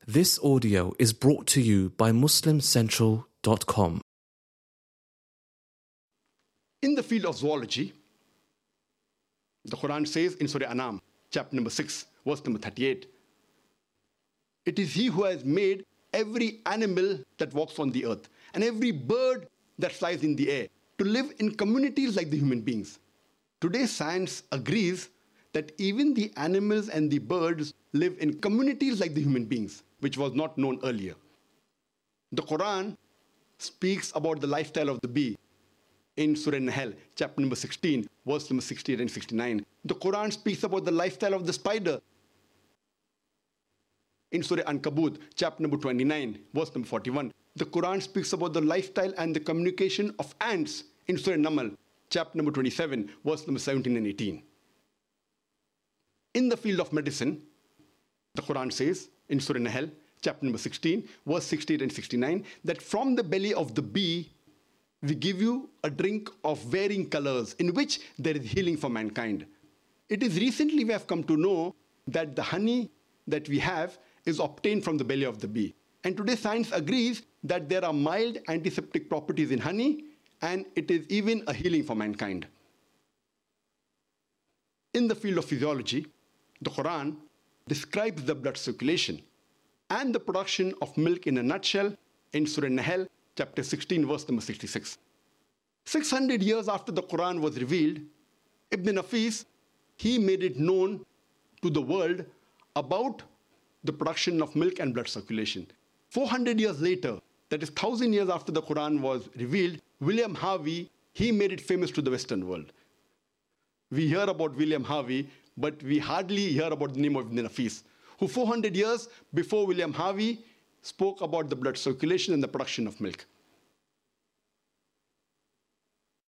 This audio is brought to you by MuslimCentral.com. In the field of zoology, the Quran says in Surah Anam, chapter number 6, verse number 38, "It is He who has made every animal that walks on the earth and every bird that flies in the air to live in communities like the human beings." Today, science agrees that even the animals and the birds live in communities like the human beings, which was not known earlier. The Quran speaks about the lifestyle of the bee in Surah Nahl, chapter number 16, verse number 68 and 69. The Quran speaks about the lifestyle of the spider in Surah Ankabut, chapter number 29, verse number 41. The Quran speaks about the lifestyle and the communication of ants in Surah Namal, chapter number 27, verse number 17 and 18. In the field of medicine, the Quran says in Surah Nahl, chapter number 16, verse 68 and 69, that from the belly of the bee, we give you a drink of varying colors in which there is healing for mankind. It is recently we have come to know that the honey that we have is obtained from the belly of the bee. And today science agrees that there are mild antiseptic properties in honey and it is even a healing for mankind. In the field of physiology, the Quran describes the blood circulation and the production of milk in a nutshell in Surah Nahl, chapter 16, verse number 66. 600 years after the Quran was revealed, Ibn Nafis, he made it known to the world about the production of milk and blood circulation. 400 years later, that is 1,000 years after the Quran was revealed, William Harvey, he made it famous to the Western world. We hear about William Harvey, but we hardly hear about the name of Ibn Nafis, who 400 years before William Harvey spoke about the blood circulation and the production of milk.